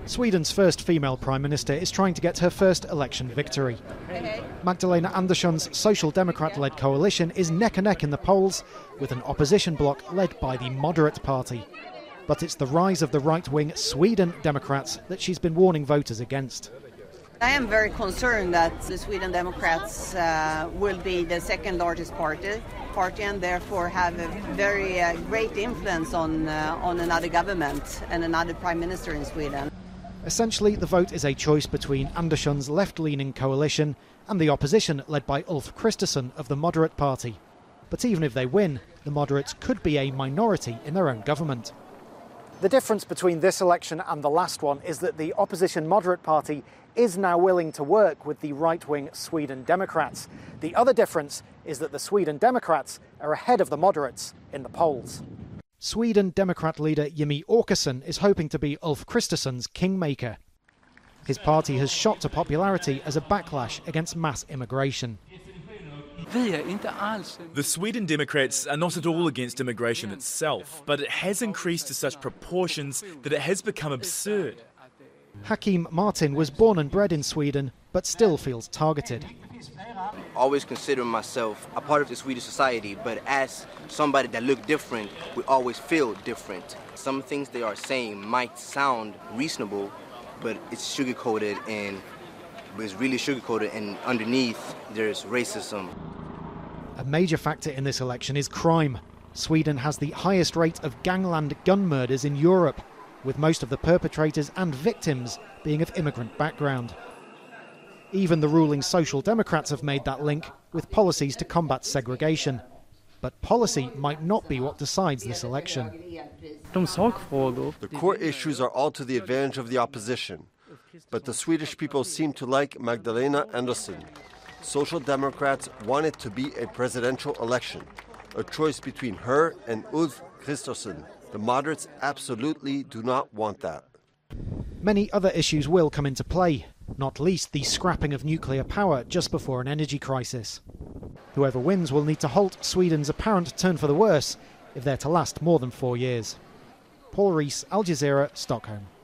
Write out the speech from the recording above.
Sweden's first female Prime Minister is trying to get her first election victory. Magdalena Andersson's Social Democrat-led coalition is neck and neck in the polls with an opposition bloc led by the Moderate Party. But it's the rise of the right-wing Sweden Democrats that she's been warning voters against. I am very concerned that the Sweden Democrats will be the second largest party and therefore have a very great influence on another government and another Prime Minister in Sweden. Essentially, the vote is a choice between Andersson's left-leaning coalition and the opposition led by Ulf Kristersson of the Moderate Party. But even if they win, the moderates could be a minority in their own government. The difference between this election and the last one is that the opposition Moderate Party is now willing to work with the right-wing Sweden Democrats. The other difference is that the Sweden Democrats are ahead of the moderates in the polls. Sweden Democrat leader Jimmie Åkesson is hoping to be Ulf Kristersson's kingmaker. His party has shot to popularity as a backlash against mass immigration. The Sweden Democrats are not at all against immigration itself, but it has increased to such proportions that it has become absurd. Hakim Martin was born and bred in Sweden, but still feels targeted. I always consider myself a part of the Swedish society, but as somebody that look different, we always feel different. Some things they are saying might sound reasonable, but it's sugar-coated and underneath there's racism. A major factor in this election is crime. Sweden has the highest rate of gangland gun murders in Europe, with most of the perpetrators and victims being of immigrant background. Even the ruling Social Democrats have made that link with policies to combat segregation. But policy might not be what decides this election. The core issues are all to the advantage of the opposition. But the Swedish people seem to like Magdalena Andersson. Social Democrats want it to be a presidential election, a choice between her and Ulf Kristersson. The moderates absolutely do not want that. Many other issues will come into play, not least the scrapping of nuclear power just before an energy crisis. Whoever wins will need to halt Sweden's apparent turn for the worse if they're to last more than 4 years. Paul Rees, Al Jazeera, Stockholm.